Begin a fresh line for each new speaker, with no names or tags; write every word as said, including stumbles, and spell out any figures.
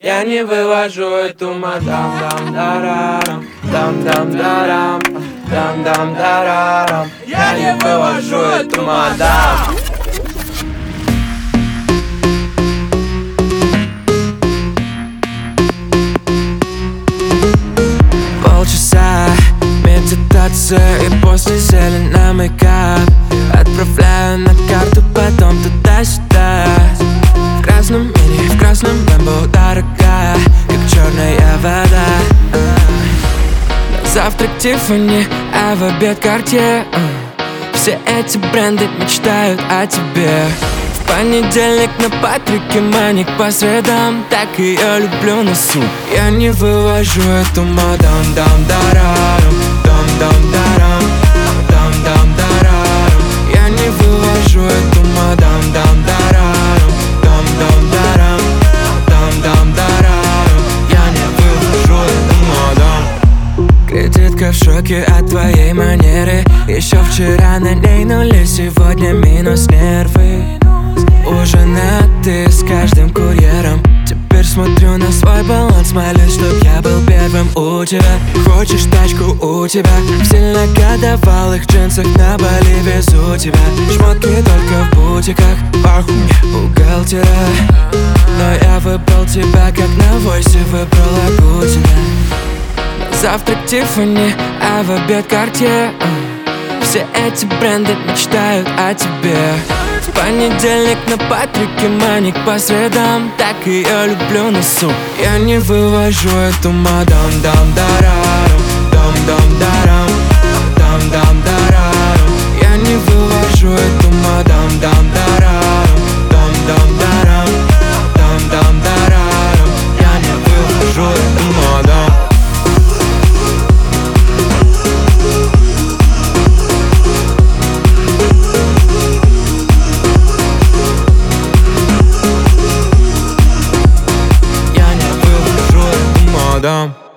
Я не вывожу эту мадам, дам дарарам, дам дам дарам, дам дам дарарам. Я не вывожу эту мадам.
Полчаса медитация и после зеленый мейкап. Отправляю на карту, потом туда-сюда. В красном мини, в красном Lambo, дорогая, как черная вода. На завтрак Тиффани, а в обед Cartier. Все эти бренды мечтают о тебе. В понедельник на Патрике маник по средам. Так ее люблю на суд. Я не вывожу эту мадам, дам дарарам, дам дам дарам, дам дам дарарам. Я не вывожу эту мадам, дам дарарам, дам дам дарам, дам дам дарарам. Я не вывожу эту мадам. Кредитка в шоке от твоей манеры. Еще вчера на ней нули, сегодня минус нервы. Уже на ты с каждым курьером. Теперь смотрю на свой баланс, молюсь, чтоб я был первым у тебя. Хочешь тачку у тебя? В сильнокодовалых джинсах на Бали везу тебя. Шмотки только в бутиках, пахнет бухгалтера. Но я выбрал тебя, как на войсе выбрал Агутина. На завтрак Тиффани, а в обед Cartier. Все эти бренды мечтают о тебе. В понедельник на Патрике маник по средам. Так ее люблю на суп. Я не вывожу эту мадам, дам дарарам, дам дам дарам, дам дам дарарам. Я не вывожу эту мадам, дам дарарам, дам дам дарам, дам дам дарарам. Я не вывожу эту мадам. Дам.